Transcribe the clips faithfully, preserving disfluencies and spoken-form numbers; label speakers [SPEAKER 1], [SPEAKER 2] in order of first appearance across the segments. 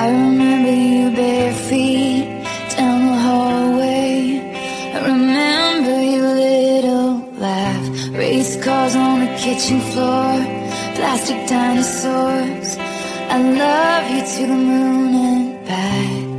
[SPEAKER 1] remember you bare feet down the hallway. I remember your little laugh, race cars on the kitchen floor, plastic dinosaurs. I love you to the moon and back.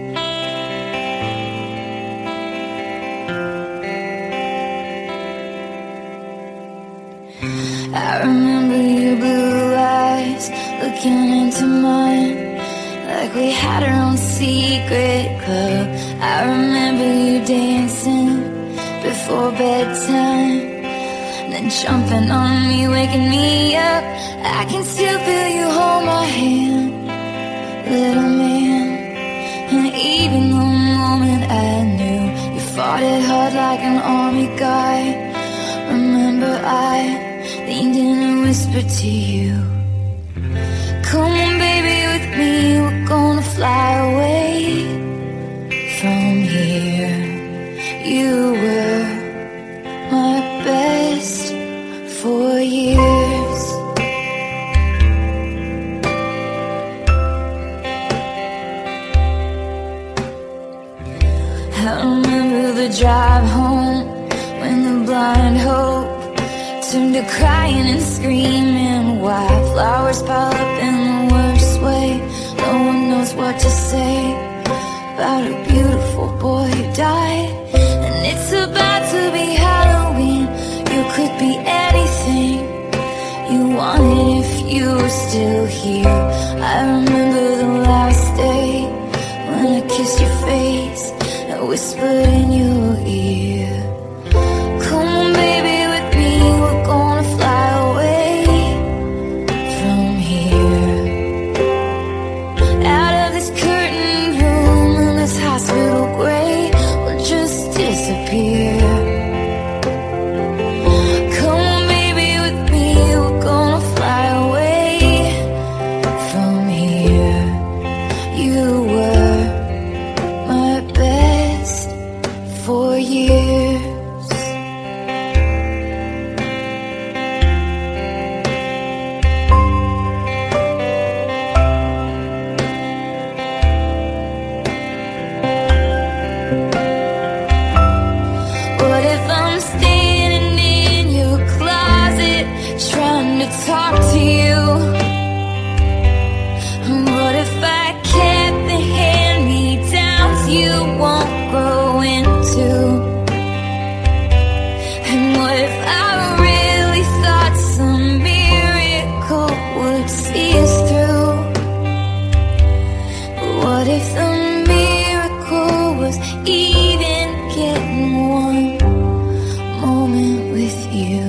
[SPEAKER 1] I remember your blue eyes looking into mine, like we had our own secret club. I remember you dancing before bedtime, then jumping on me, waking me up. I can still feel you hold my hand, little man. And even the moment I knew you fought it hard like an army guy, remember I leaned in and whispered to you, come on baby with me, we're gonna fly away from here. You were my best for years. I remember the drive home when the blind hope turned to crying and screaming. Wildflowers pile up in the worst way. No one knows what to say about a beautiful boy who died. And it's about to be Halloween. You could be anything you wanted if you were still here. I remember the last day when I kissed your face, I whispered in your ear, come on baby with me, we're gonna fly away from here. Out of this curtained room and this hospital gray, we'll just disappear. Come on baby with me, we're gonna fly away from here. You were my best for years. What if I'm standing in your closet trying to talk to you? What if I kept the hand-me-downs you won't grow into? And what if I really thought some miracle would see us through? What if the miracle was even getting one moment with you?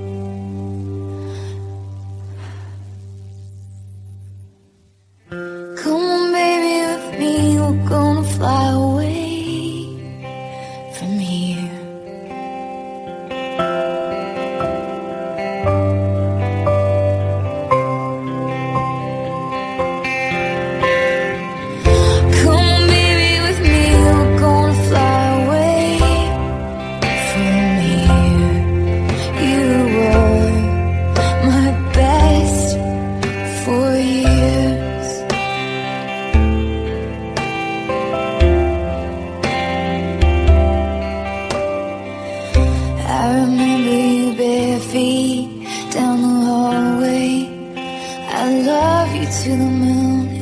[SPEAKER 1] Come on baby with me, we're gonna fly away from here. Come on baby with me, we're gonna fly away from here. You were my best for years. I remember you bare feet down the hallway. I love you to the moon